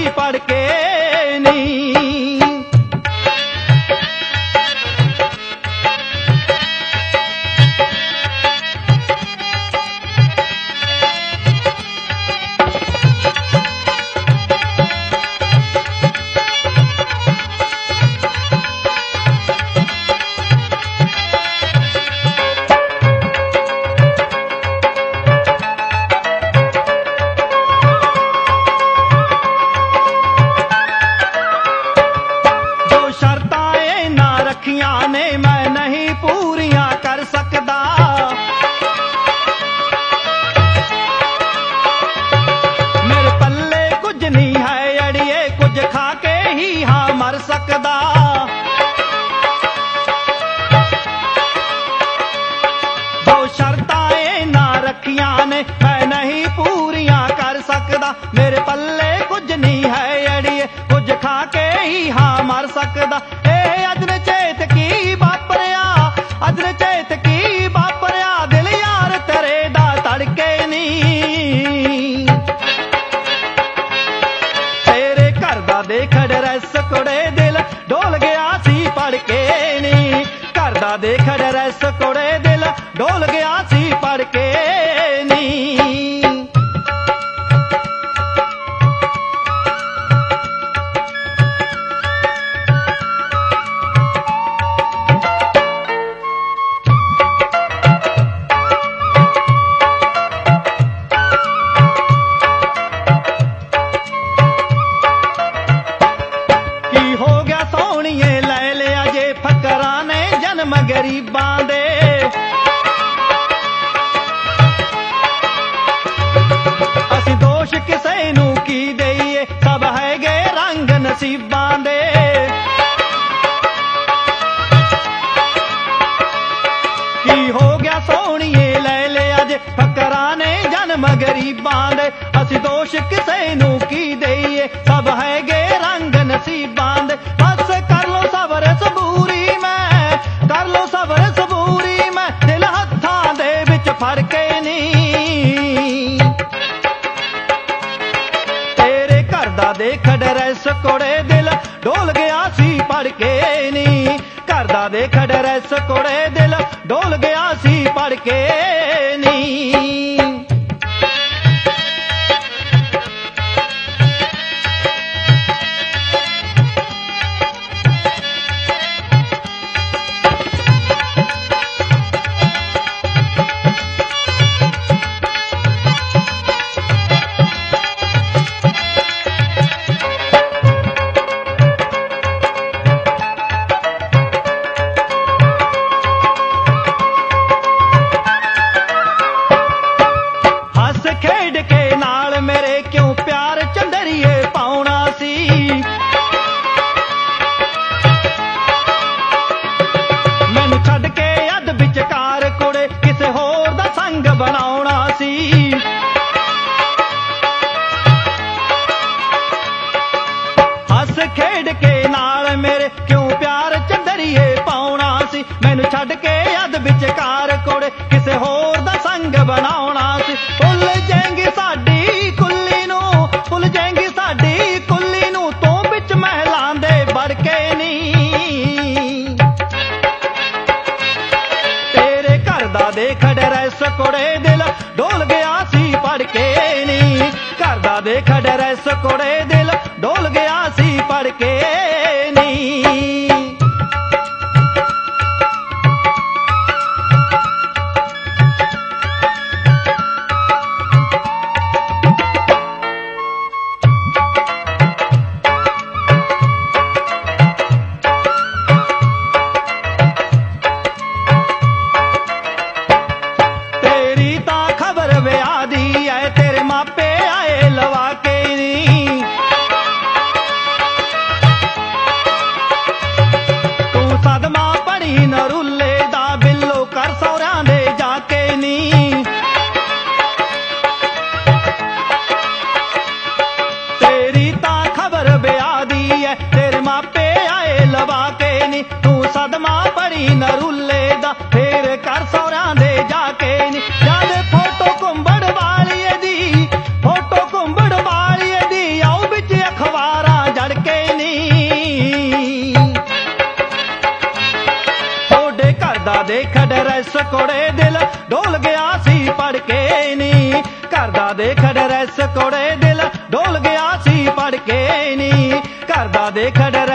पढ़ के नी। ने मैं नहीं पूरियां कर सकदा, मेरे पल्ले कुछ नहीं है अड़िए, कुछ खा के ही हाँ मर सकदा। जो शर्ताएं ना रखियां ने मैं नहीं पूरियां कर सकदा, मेरे पल्ले कुछ नहीं है अड़िए, कुछ खा के ही हाँ मर सकदा। अजन चेत की बापरिया, अजन चेत की बापरिया, दिल यार तेरे दा तड़के नी। तेरे घर दा देख ड्रैस कुड़े दिल डोल गया सी पढ़ के नी। घर दा देख ड्रैस कुड़े दिल डोल गया सी पढ़ के नी। गरीबां दे असी दोष किसे नू की देईए, सब है गे रंग नसीबां दे। की हो गया सोहणीए ले लिया जे फकरां ने जन्म गरीबां दे, असी दोष किसे नू की देईए, सब है गे रंग नसीबां दे। बस कर लो सबर सबूरी मैं, कर लो सबर सबूरी मैं, दिल हत्थां दे विच फड़ के नी। तेरे घर दा देख ड्रैस कुड़े दिल डोल गया सी पढ़ के नी। घर दा देख ड्रैस कुड़े दिल डोल गया सी पढ़ के नी। खेड के नाल मेरे क्यों प्यार चंदरिए पाउना सी, मैनू छड़ के अध विचकार कुड़े किसे होर दा संग बनाउणा सी। हस खेड के नाल मेरे क्यों प्यार चंदरिए पाउना सी, मैनू छड़ के अध विचकार कुड़े किसे होर दा संग बनाउणा सी। भुल जाएंगी साडी कुल्ली नू, भुल जाएंगी साडी कुल्ली नू, तू बिच महलां दे बड़ के नी। तेरे घर दा देख ड्रैस कुड़े दिल डोल गया सी पढ़ के नी। घर दा देख ड्रैस कुड़े दिल डोल गया सी पढ़ के नी। ਦੇਖ ਡਰੈਸ ਕੋੜੇ ਦਿਲ ਡੋਲ ਗਿਆ ਸੀ ਪੜ ਕੇ ਨੀ, ਘਰ ਦਾ ਦੇਖ ਡਰੈਸ ਕੋੜੇ ਦਿਲ ਡੋਲ ਗਿਆ ਸੀ ਪੜ ਕੇ ਨੀ, ਘਰ ਦਾ ਦੇਖ